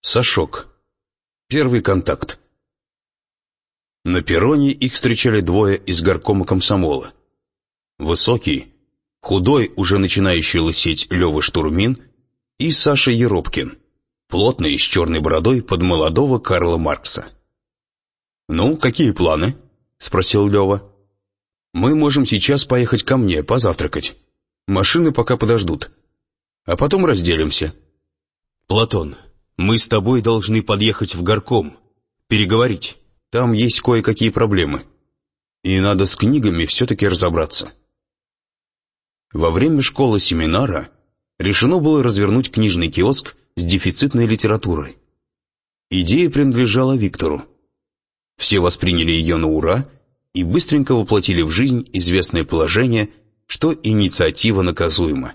Сашок. Первый контакт. На перроне их встречали двое из горкома комсомола. Высокий, худой, уже начинающий лысеть Лёва Штурмин и Саша Еропкин, плотный, с черной бородой под молодого Карла Маркса. «Ну, какие планы?» — спросил Лёва. «Мы можем сейчас поехать ко мне позавтракать. Машины пока подождут. А потом разделимся. Платон, мы с тобой должны подъехать в горком, переговорить. Там есть кое-какие проблемы. И надо с книгами все-таки разобраться». Во время школы-семинара решено было развернуть книжный киоск с дефицитной литературой. Идея принадлежала Виктору. Все восприняли ее на ура и быстренько воплотили в жизнь известное положение, что инициатива наказуема.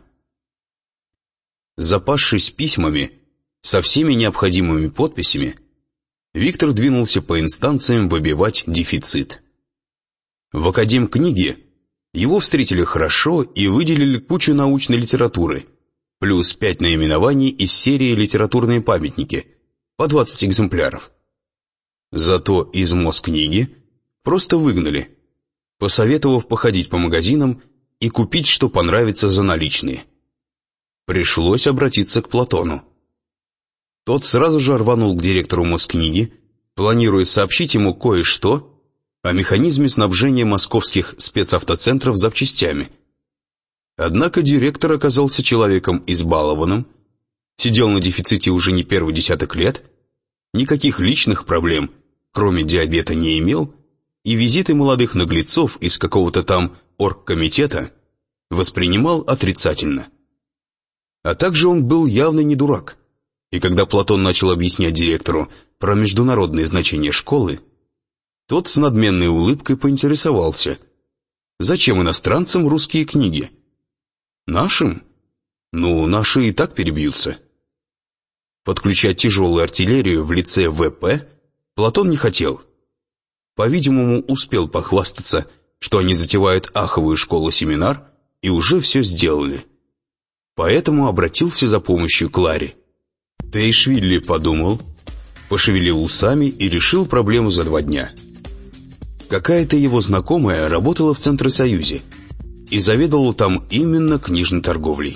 Запасшись письмами со всеми необходимыми подписями, Виктор двинулся по инстанциям выбивать дефицит. В Академкниге его встретили хорошо и выделили кучу научной литературы, плюс 5 наименований из серии «Литературные памятники», по 20 экземпляров. Зато из Москниги просто выгнали, посоветовав походить по магазинам и купить, что понравится, за наличные. Пришлось обратиться к Платону. Тот сразу же рванул к директору Москниги, планируя сообщить ему кое-что о механизме снабжения московских спецавтоцентров запчастями. Однако директор оказался человеком избалованным, сидел на дефиците уже не первый десяток лет, никаких личных проблем, кроме диабета, не имел, и визиты молодых наглецов из какого-то там оргкомитета воспринимал отрицательно. А также он был явно не дурак, и когда Платон начал объяснять директору про международное значение школы, тот с надменной улыбкой поинтересовался, зачем иностранцам русские книги? Нашим? Ну, наши и так перебьются. Подключать тяжелую артиллерию в лице ВП Платон не хотел. По-видимому, успел похвастаться, что они затевают аховую школу-семинар и уже все сделали. Поэтому обратился за помощью к Ларе. Таишвили подумал, пошевелил усами и решил проблему за 2 дня. Какая-то его знакомая работала в Центросоюзе и заведовала там именно книжной торговлей.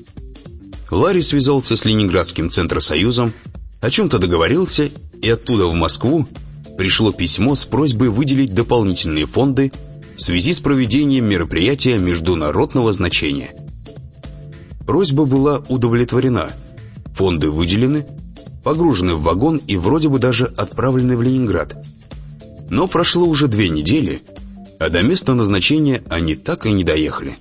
Ларри связался с Ленинградским Центросоюзом, о чем-то договорился, и оттуда в Москву пришло письмо с просьбой выделить дополнительные фонды в связи с проведением мероприятия международного значения. Просьба была удовлетворена, фонды выделены, погружены в вагон и вроде бы даже отправлены в Ленинград. Но прошло уже 2 недели, а до места назначения они так и не доехали.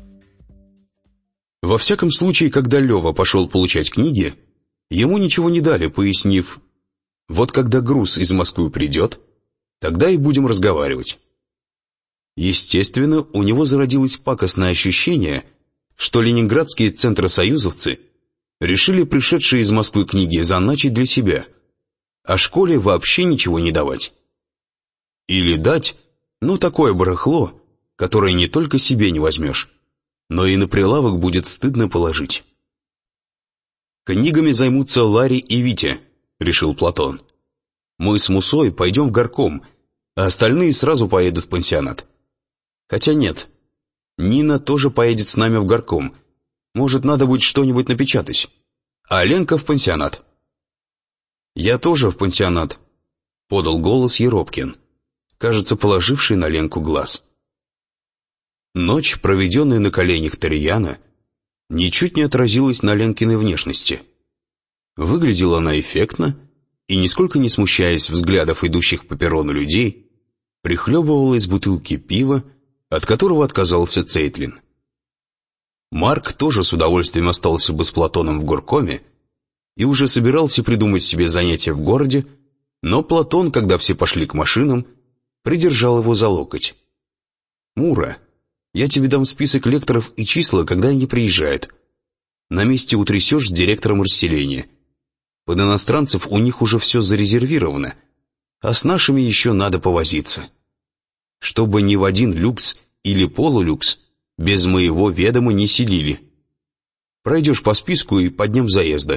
Во всяком случае, когда Лёва пошел получать книги, ему ничего не дали, пояснив: вот когда груз из Москвы придет, тогда и будем разговаривать. Естественно, у него зародилось пакостное ощущение, что ленинградские центросоюзовцы решили пришедшие из Москвы книги заначить для себя, а школе вообще ничего не давать. Или дать, но такое барахло, которое не только себе не возьмешь, но и на прилавок будет стыдно положить. «Книгами займутся Ларри и Витя», — решил Платон. «Мы с Мусой пойдем в горком, а остальные сразу поедут в пансионат. Хотя нет, Нина тоже поедет с нами в горком. Может, надо будет что-нибудь напечатать. А Ленка в пансионат». «Я тоже в пансионат», — подал голос Еропкин, кажется, положивший на Ленку глаз. Ночь, проведенная на коленях Тарьяна, ничуть не отразилась на Ленкиной внешности. Выглядела она эффектно и, нисколько не смущаясь взглядов идущих по перрону людей, прихлебывала из бутылки пива, от которого отказался Цейтлин. Марк тоже с удовольствием остался бы с Платоном в горкоме и уже собирался придумать себе занятия в городе, но Платон, когда все пошли к машинам, придержал его за локоть. «Мура, я тебе дам список лекторов и числа, когда они приезжают. На месте утрясешь с директором расселения. Под иностранцев у них уже все зарезервировано, а с нашими еще надо повозиться. Чтобы ни в один люкс или полулюкс без моего ведома не селили. Пройдешь по списку и по дням заезда,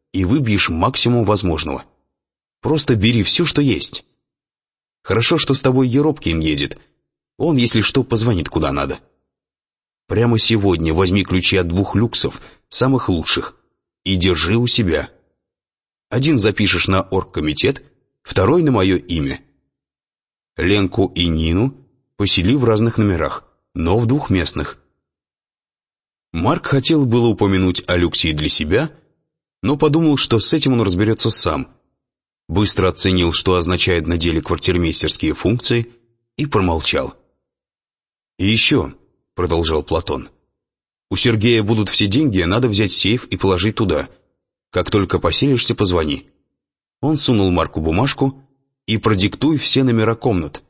и выбьешь максимум возможного. Просто бери все, что есть. Хорошо, что с тобой Еропкин едет. Он, если что, позвонит куда надо. Прямо сегодня возьми ключи от 2 люксов, самых лучших, и держи у себя. Один запишешь на оргкомитет, второй на мое имя. Ленку и Нину посели в разных номерах, но в двухместных. Марк хотел было упомянуть о люксе и для себя, но подумал, что с этим он разберется сам. Быстро оценил, что означает на деле квартирмейстерские функции, и промолчал. «И еще», — продолжал Платон, — «у Сергея будут все деньги, надо взять сейф и положить туда. Как только поселишься, позвони». Он сунул Марку бумажку и продиктуй все номера комнат.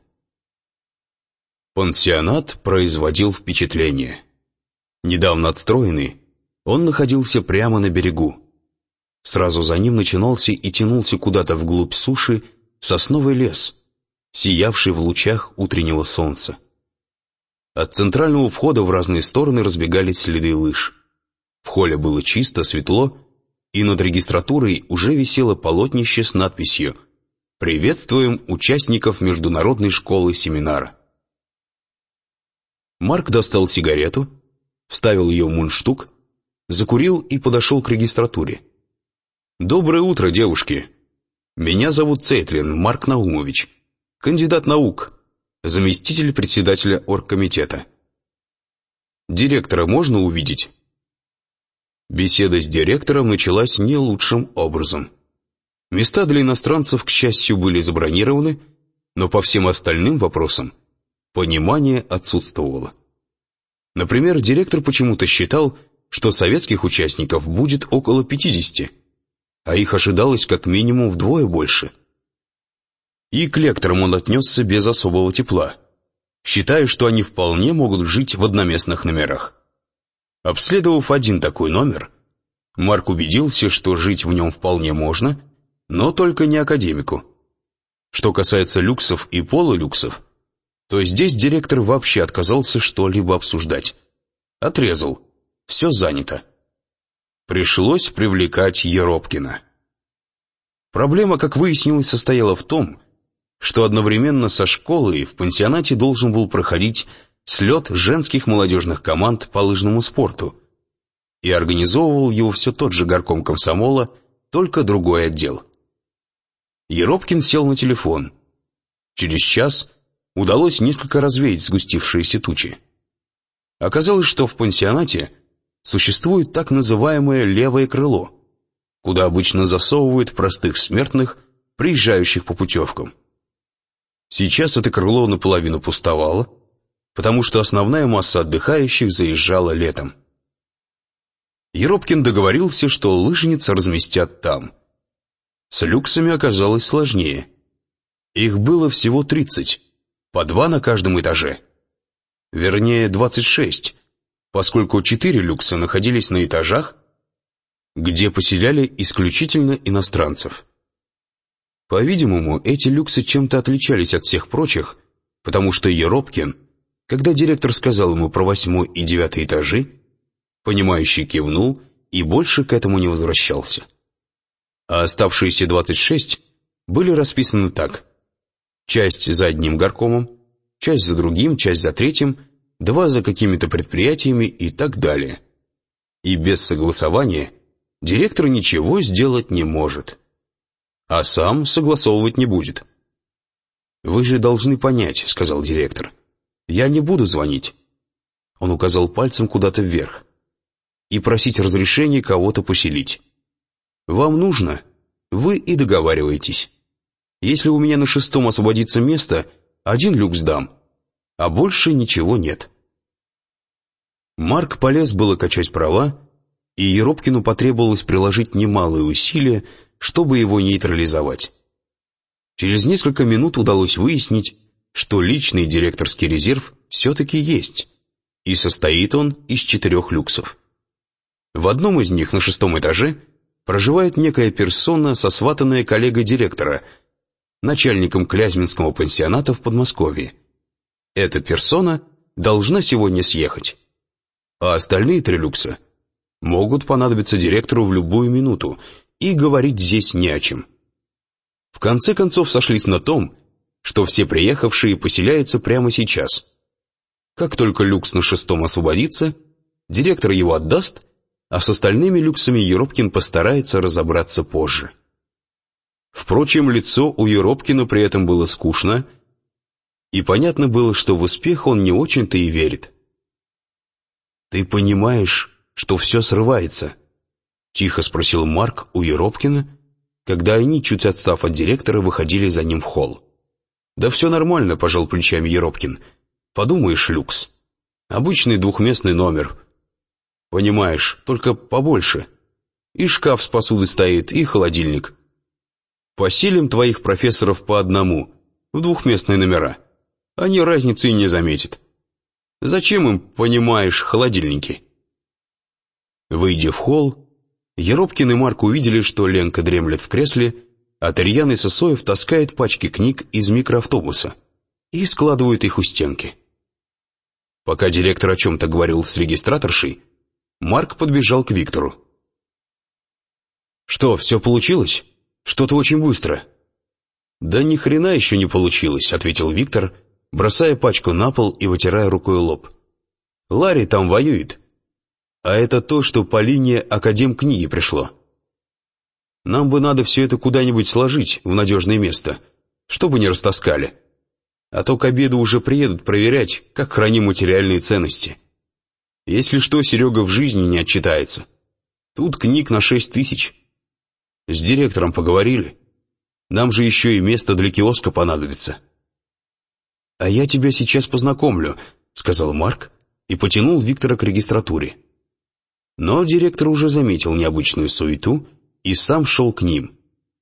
Пансионат производил впечатление. Недавно отстроенный, он находился прямо на берегу. Сразу за ним начинался и тянулся куда-то вглубь суши сосновый лес, сиявший в лучах утреннего солнца. От центрального входа в разные стороны разбегались следы лыж. В холле было чисто, светло, и над регистратурой уже висело полотнище с надписью «Приветствуем участников международной школы семинара». Марк достал сигарету, вставил ее в мундштук, закурил и подошел к регистратуре. «Доброе утро, девушки. Меня зовут Цейтлин Марк Наумович, кандидат наук, заместитель председателя оргкомитета. Директора можно увидеть?» Беседа с директором началась не лучшим образом. Места для иностранцев, к счастью, были забронированы, но по всем остальным вопросам понимание отсутствовало. Например, директор почему-то считал, что советских участников будет около 50, а их ожидалось как минимум вдвое больше. И к лекторам он отнесся без особого тепла, считая, что они вполне могут жить в одноместных номерах. Обследовав один такой номер, Марк убедился, что жить в нем вполне можно, но только не академику. Что касается люксов и полулюксов, то здесь директор вообще отказался что-либо обсуждать. Отрезал. Все занято. Пришлось привлекать Еропкина. Проблема, как выяснилось, состояла в том, что одновременно со школой в пансионате должен был проходить слет женских молодежных команд по лыжному спорту, и организовывал его все тот же горком комсомола, только другой отдел. Еропкин сел на телефон. Через час удалось несколько развеять сгустившиеся тучи. Оказалось, что в пансионате существует так называемое левое крыло, куда обычно засовывают простых смертных, приезжающих по путевкам. Сейчас это крыло наполовину пустовало, потому что основная масса отдыхающих заезжала летом. Еропкин договорился, что лыжниц разместят там. С люксами оказалось сложнее. Их было всего 30, по 2 на каждом этаже. Вернее, 26, поскольку 4 люкса находились на этажах, где поселяли исключительно иностранцев. По-видимому, эти люксы чем-то отличались от всех прочих, потому что Еропкин, когда директор сказал ему про 8 и 9 этажи, понимающий кивнул и больше к этому не возвращался. А оставшиеся 26 были расписаны так: часть за одним горкомом, часть за другим, часть за третьим, 2 за какими-то предприятиями и так далее. И без согласования директор ничего сделать не может, а сам согласовывать не будет. «Вы же должны понять», — сказал директор, — «я не буду звонить». Он указал пальцем куда-то вверх. «И просить разрешения кого-то поселить. Вам нужно, вы и договариваетесь. Если у меня на 6-м освободится место, 1 люкс дам, а больше ничего нет». Марк полез было качать права, и Еропкину потребовалось приложить немалые усилия, чтобы его нейтрализовать. Через несколько минут удалось выяснить, что личный директорский резерв все-таки есть, и состоит он из 4 люксов. В одном из них, на 6-м этаже, проживает некая персона, сосватанная коллегой директора, начальником Клязьминского пансионата в Подмосковье. Эта персона должна сегодня съехать, а остальные 3 люкса могут понадобиться директору в любую минуту, и говорить здесь не о чем. В конце концов сошлись на том, что все приехавшие поселяются прямо сейчас. Как только люкс на 6-м освободится, директор его отдаст, а с остальными люксами Еропкин постарается разобраться позже. Впрочем, лицо у Еропкина при этом было скучно, и понятно было, что в успех он не очень-то и верит. «Ты понимаешь, что все срывается?» — тихо спросил Марк у Еропкина, когда они, чуть отстав от директора, выходили за ним в холл. «Да все нормально», — пожал плечами Еропкин. «Подумаешь, люкс. Обычный двухместный номер. Понимаешь, только побольше. И шкаф с посудой стоит, и холодильник. Поселим твоих профессоров по одному, в двухместные номера. Они разницы и не заметят. Зачем им, понимаешь, холодильники?» Выйдя в холл, Еропкин и Марк увидели, что Ленка дремлет в кресле, а Тарьян и Сысоев таскают пачки книг из микроавтобуса и складывают их у стенки. Пока директор о чем-то говорил с регистраторшей, Марк подбежал к Виктору. «Что, все получилось? Что-то очень быстро». «Да ни хрена еще не получилось», — ответил Виктор, бросая пачку на пол и вытирая рукой лоб. «Ларри там воюет. А это то, что по линии Академкниги пришло. Нам бы надо все это куда-нибудь сложить в надежное место, чтобы не растаскали. А то к обеду уже приедут проверять, как храним материальные ценности. Если что, Серега в жизни не отчитается. Тут книг на 6000. С директором поговорили. Нам же еще и место для киоска понадобится». «А я тебя сейчас познакомлю», — сказал Марк и потянул Виктора к регистратуре. Но директор уже заметил необычную суету и сам шел к ним.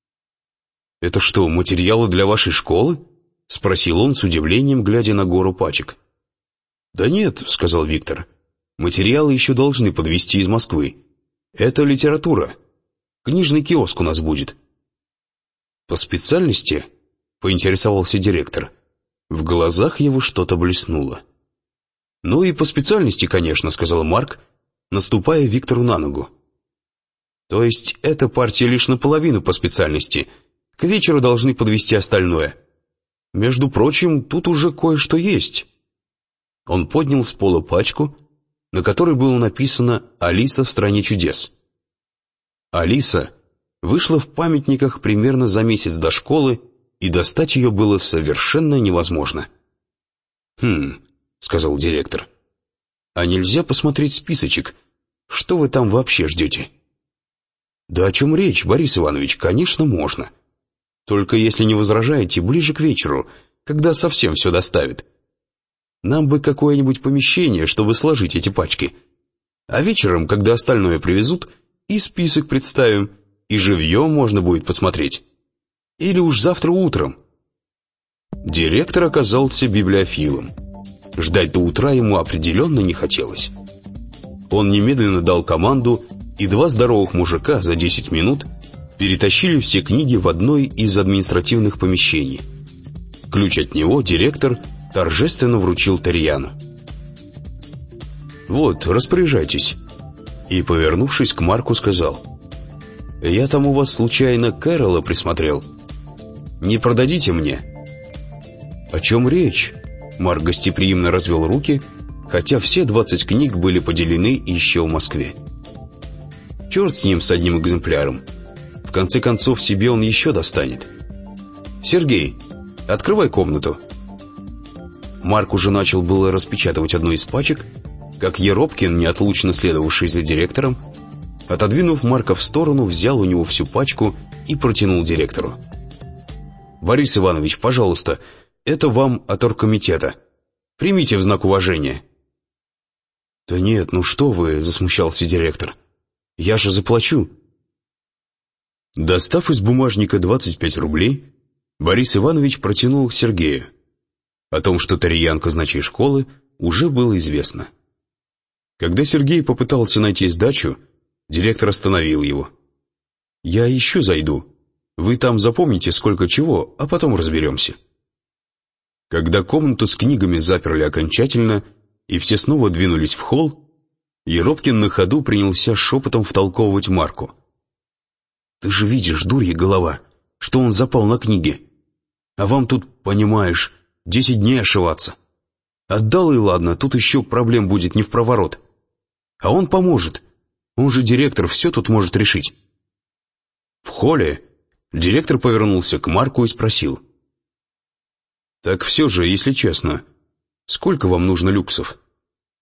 «Это что, материалы для вашей школы?» — спросил он с удивлением, глядя на гору пачек. «Да нет», — сказал Виктор, — «материалы еще должны подвезти из Москвы. Это литература. Книжный киоск у нас будет». «По специальности?» — поинтересовался директор. В глазах его что-то блеснуло. «Ну и по специальности, конечно», — сказал Марк, наступая Виктору на ногу. «То есть эта партия лишь наполовину по специальности. К вечеру должны подвести остальное. Между прочим, тут уже кое-что есть». Он поднял с пола пачку, на которой было написано «Алиса в стране чудес». Алиса вышла в памятниках примерно за месяц до школы, и достать ее было совершенно невозможно. «Хм», — сказал директор, — «а нельзя посмотреть списочек? Что вы там вообще ждете?» «Да о чем речь, Борис Иванович? Конечно, можно. Только если не возражаете, ближе к вечеру, когда совсем все доставят. Нам бы какое-нибудь помещение, чтобы сложить эти пачки. А вечером, когда остальное привезут, и список представим, и живьем можно будет посмотреть. Или уж завтра утром». Директор оказался библиофилом. Ждать до утра ему определенно не хотелось. Он немедленно дал команду, и 2 здоровых мужика за 10 минут перетащили все книги в одно из административных помещений. Ключ от него директор торжественно вручил Тарьяну. «Вот, распоряжайтесь». И, повернувшись к Марку, сказал: «Я там у вас случайно Кэрола присмотрел. Не продадите мне?» «О чем речь?» Марк гостеприимно развел руки, хотя все 20 книг были поделены еще в Москве. «Черт с ним, с одним экземпляром. В конце концов, себе он еще достанет. Сергей, открывай комнату». Марк уже начал было распечатывать одну из пачек, как Еропкин, неотлучно следовавший за директором, отодвинув Марка в сторону, взял у него всю пачку и протянул директору. «Борис Иванович, пожалуйста, это вам от оргкомитета. Примите в знак уважения». «Да нет, ну что вы», — засмущался директор. «Я же заплачу». Достав из бумажника 25 рублей, Борис Иванович протянул их Сергею. О том, что Тарьян казначей школы, уже было известно. Когда Сергей попытался найти сдачу, директор остановил его. «Я еще зайду. Вы там запомните сколько чего, а потом разберемся». Когда комнату с книгами заперли окончательно, и все снова двинулись в холл, Еропкин на ходу принялся шепотом втолковывать Марку. Ты же видишь, дурья голова, что он запал на книги. А вам тут, понимаешь, 10 дней ошиваться. Отдал и ладно, тут еще проблем будет не впроворот. А он поможет. Он же директор, все тут может решить. В холле директор повернулся к Марку и спросил. Так все же, если честно, сколько вам нужно люксов?